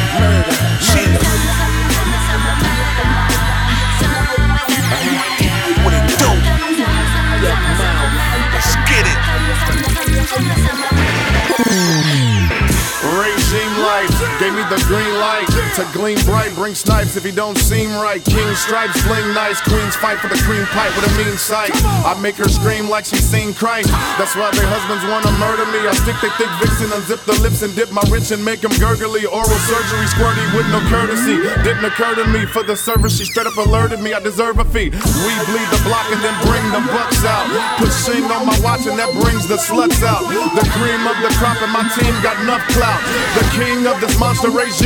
Shit. What it do? Let's get it. Regime life gave me the green light to gleam bright, bring snipes if he don't seem right. King stripes bling nice, queens fight for the cream pipe with a mean sight. I make her scream like she's seen Christ. That's why their husbands wanna murder me. I stick they thick vixen, unzip the lips and dip my rich and make them gurgly. Oral surgery squirty with no courtesy. Didn't occur to me for the service. She straight up alerted me I deserve a fee. We bleed the block and then bring the bucks out. Put shame on my watch and that brings the sluts out. The cream of the crop and my team got enough clout. The king of this monster regime